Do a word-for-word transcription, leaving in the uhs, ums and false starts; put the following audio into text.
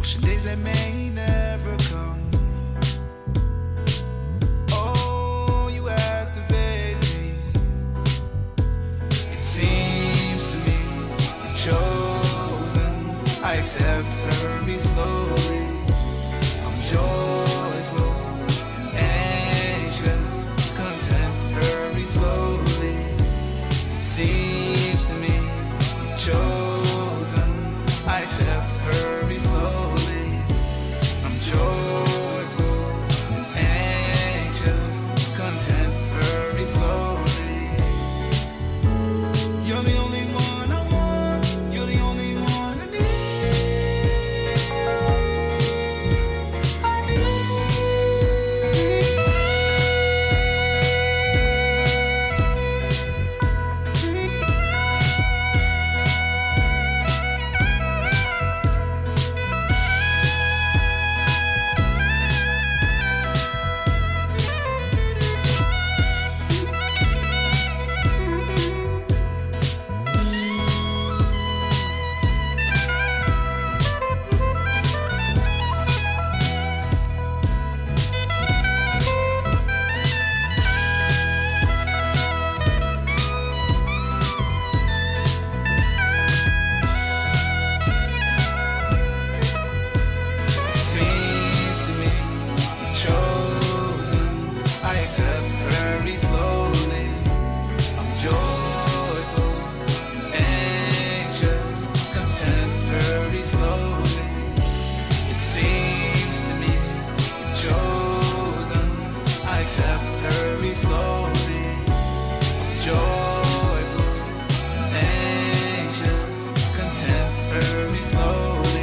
Ocean days that may never come. Oh, you activate me. It seems to me you've chosen. I accept, hurry slowly. I'm sure